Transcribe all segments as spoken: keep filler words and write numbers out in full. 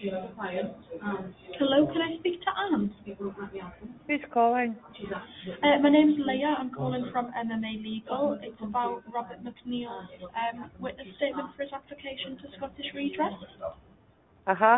Hello, can I speak to Anne? Who's calling? Uh, my name's Leah. I'm calling from M M A Legal. It's about Robert McNeil's um, witness statement for his application to Scottish Redress. Uh-huh.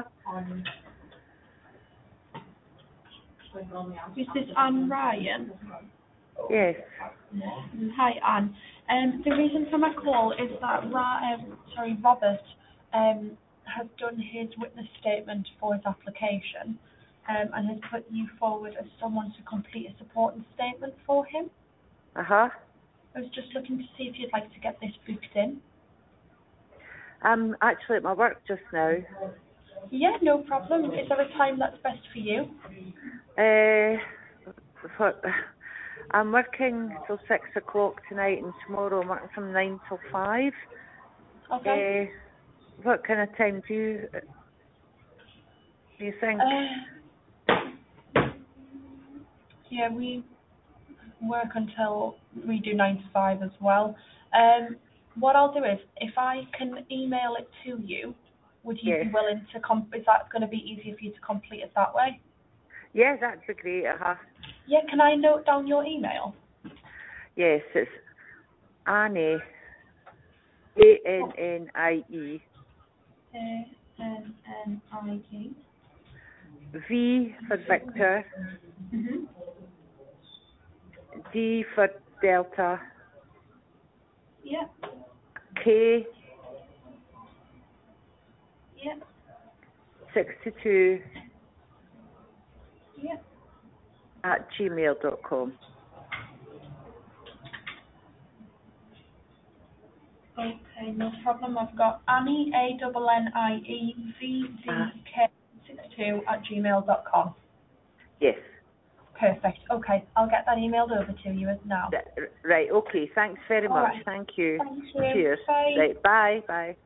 Is this Anne Ryan? Yes. Hi, Anne. Um, the reason for my call is that Ra- um, sorry, Robert um, has done his witness statement for his application um, and has put you forward as someone to complete a supporting statement for him. Uh-huh. I was just looking to see if you'd like to get this booked in. I'm actually at my work just now. Yeah, no problem. Is there a time that's best for you? Uh, for, I'm working till six o'clock tonight, and tomorrow I'm working from nine till five. Okay. Uh, what kind of time do you, do you think? Uh, yeah, we work until we do nine to five as well. Um, what I'll do is, if I can email it to you, would you Yes. be willing to, com- is that going to be easier for you to complete it that way? Yeah, that'd be great. Uh-huh. Yeah, can I note down your email? Yes, it's Annie, A N N I E, A N N I E. V for Victor, Mm-hmm. D for Delta, Yeah, K yeah, sixty-two yeah. at gmail dot com. Okay, no problem. I've got Annie, A N N I E, V V Uh, K sixty-two at gmail dot com. yes. Perfect. Okay, I'll get that emailed over to you now. Right, okay. Thanks very All much. right. Thank you. Thank you. Cheers. Bye. Right, bye. Bye.